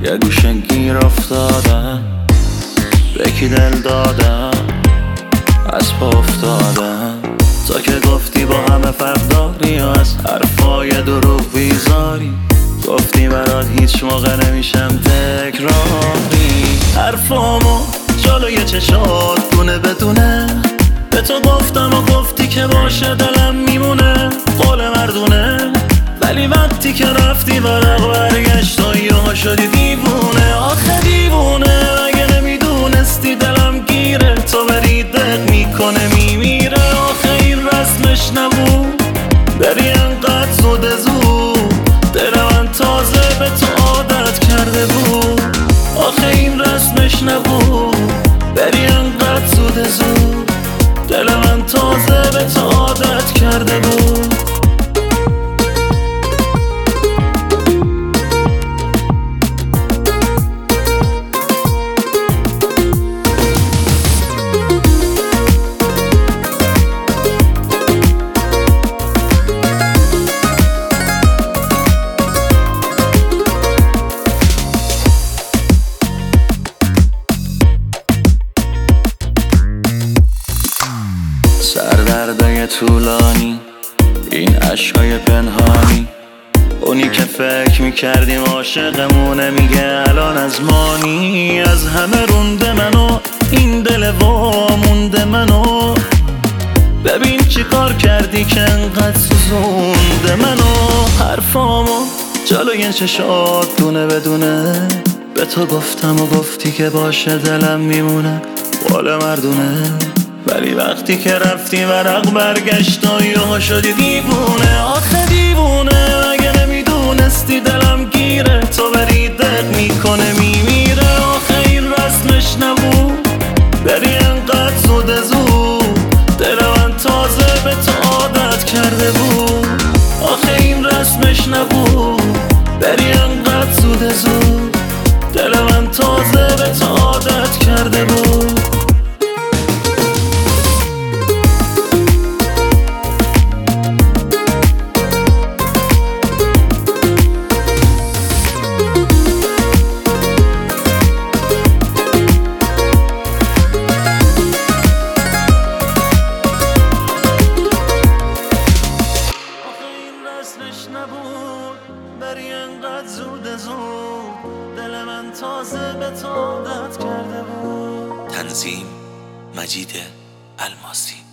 یه گوشه گیر افتادم، به کی دل دادم، از پا افتادم. تا که گفتی با همه فرق داری، از حرفای دروغ بیزاری. گفتی برات هیچ موقع نمیشم تکراری. حرفامو جلوی چشات دونه بدونه به تو گفتم و گفتی که باشه دلم میمونه. قول مردونه، ولی وقتی که رفتی ورق برگشت و یهو شدی دیوونه. آخه دیوونه، اگه نمیدونستی دلم گیره، تو بری دق میکنه میمیره. آخه این رسمش نبود بری انقدر زود دل من تازه به تو عادت کرده بود. آخه این رسمش نبود بری انقدر زود دل من تازه به تو عادت کرده بود. سردردای طولانی، این عشقای پنهانی، اونی که فکر میکردیم عاشقمونه میگه الان از مانی. از همه رونده منو این دل وامونده منو. ببین چی کار کردی که انقدر سوزونده منو. حرفامو جلوی چشات دونه بدونه به تو گفتم و گفتی که باشه دلم میمونه. قول مردونه، ولی وقتی که رفتی ورق برگشت و یهو شدی دیوونه. آخه دیوونه، اگه نمیدونستی دلم گیره، تو بری دق میکنه میمیره. آخه این رسمش نبود بری انقدر زود دل من تازه به تو عادت کرده بود. آخه این رسمش نبود بری انقدر زود دل من تازه به تو عادت کرده بود. نبود بری انقدر زود دل من تازه به تو عادت کرده بود. تنظیم مجید الماسی.